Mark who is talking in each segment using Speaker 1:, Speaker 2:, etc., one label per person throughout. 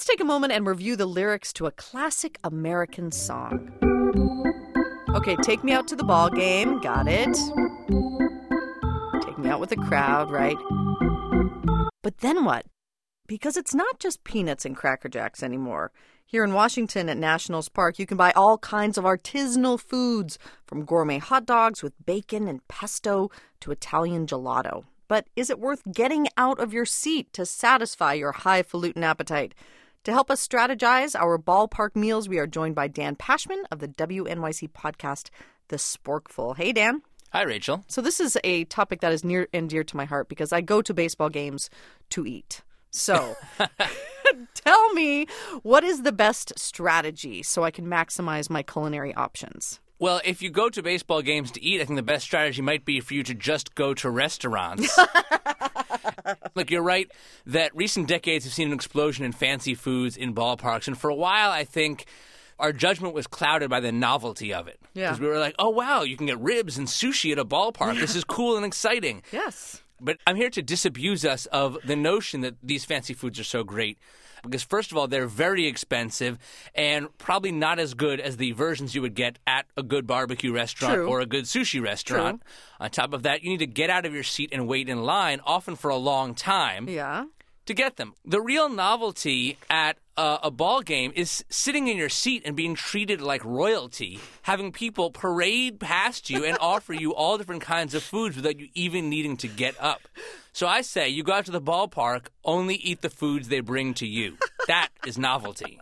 Speaker 1: Let's take a moment and review the lyrics to a classic American song. Okay, take me out to the ball game. Got it. Take me out with the crowd, right? But then what? Because it's not just peanuts and Cracker Jacks anymore. Here in Washington at Nationals Park, you can buy all kinds of artisanal foods, from gourmet hot dogs with bacon and pesto to Italian gelato. But is it worth getting out of your seat to satisfy your highfalutin appetite? To help us strategize our ballpark meals, we are joined by Dan Pashman of the WNYC podcast, The Sporkful. Hey, Dan.
Speaker 2: Hi, Rachel.
Speaker 1: So this is a topic that is near and dear to my heart because I go to baseball games to eat. So tell me, what is the best strategy so I can maximize my culinary options?
Speaker 2: Well, if you go to baseball games to eat, I think the best strategy might be for you to just go to restaurants. Look, you're right that recent decades have seen an explosion in fancy foods in ballparks. And for a while, I think our judgment was clouded by the novelty of it.
Speaker 1: Yeah.
Speaker 2: Because we were like, oh, wow, you can get ribs and sushi at a ballpark. This is cool and exciting.
Speaker 1: Yes.
Speaker 2: But I'm here to disabuse us of the notion that these fancy foods are so great. Because, first of all, they're very expensive and probably not as good as the versions you would get at a good barbecue restaurant or a good sushi restaurant. True. On top of that, you need to get out of your seat and wait in line, often for a long time, to get them. The real novelty at a ball game is sitting in your seat and being treated like royalty, having people parade past you and offer you all different kinds of foods without you even needing to get up. So I say you go out to the ballpark, only eat the foods they bring to you. That is novelty.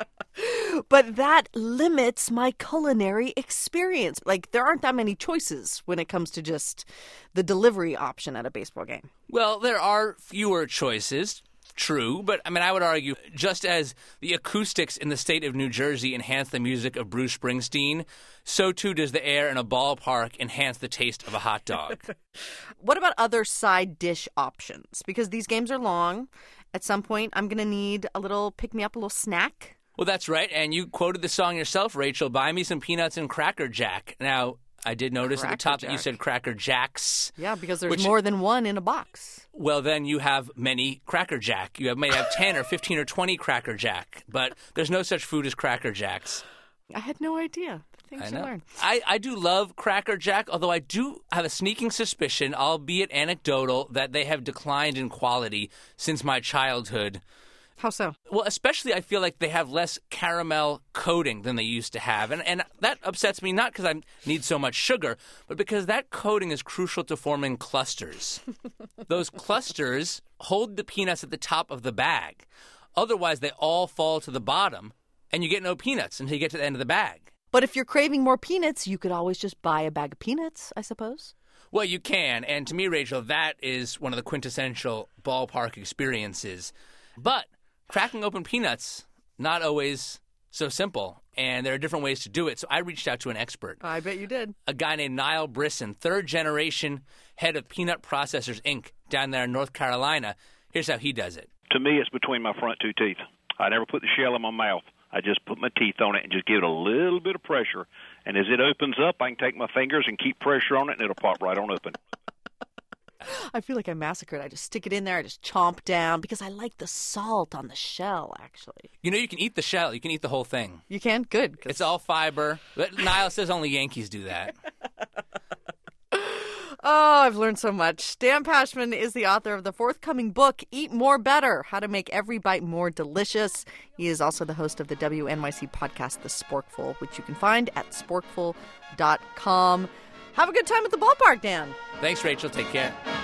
Speaker 1: But that limits my culinary experience. Like, there aren't that many choices when it comes to just the delivery option at a baseball game.
Speaker 2: Well, there are fewer choices. True, but I would argue just as the acoustics in the state of New Jersey enhance the music of Bruce Springsteen, so too does the air in a ballpark enhance the taste of a hot dog.
Speaker 1: What about other side dish options? Because these games are long. At some point, I'm going to need a little pick-me-up, a little snack.
Speaker 2: Well, that's right, and you quoted the song yourself, Rachel, Buy Me Some Peanuts and Cracker Jack. Now, I did notice at the top that you said Cracker Jacks.
Speaker 1: Yeah, because there's more than one in a box.
Speaker 2: Well, then you have many Cracker Jack. You may have 10 or 15 or 20 Cracker Jack, but there's no such food as Cracker Jacks.
Speaker 1: I had no idea. Things you learn.
Speaker 2: I do love Cracker Jack, although I do have a sneaking suspicion, albeit anecdotal, that they have declined in quality since my childhood.
Speaker 1: How so?
Speaker 2: Well, especially I feel like they have less caramel coating than they used to have. And that upsets me, not because I need so much sugar, but because that coating is crucial to forming clusters. Those clusters hold the peanuts at the top of the bag. Otherwise, they all fall to the bottom, and you get no peanuts until you get to the end of the bag.
Speaker 1: But if you're craving more peanuts, you could always just buy a bag of peanuts, I suppose.
Speaker 2: Well, you can. And to me, Rachel, that is one of the quintessential ballpark experiences. But cracking open peanuts, not always so simple, and there are different ways to do it. So I reached out to an expert.
Speaker 1: I bet you did.
Speaker 2: A guy named Niall Brisson, third-generation head of Peanut Processors, Inc., down there in North Carolina. Here's how he does it.
Speaker 3: To me, it's between my front two teeth. I never put the shell in my mouth. I just put my teeth on it and just give it a little bit of pressure. And as it opens up, I can take my fingers and keep pressure on it, and it'll pop right on open.
Speaker 1: I feel like I massacred. I just stick it in there. I just chomp down because I like the salt on the shell, actually.
Speaker 2: You know, you can eat the shell. You can eat the whole thing.
Speaker 1: You can? Good.
Speaker 2: It's all fiber. But Niall says only Yankees do that.
Speaker 1: Oh, I've learned so much. Dan Pashman is the author of the forthcoming book, Eat More Better, How to Make Every Bite More Delicious. He is also the host of the WNYC podcast, The Sporkful, which you can find at sporkful.com. Have a good time at the ballpark, Dan.
Speaker 2: Thanks, Rachel. Take care.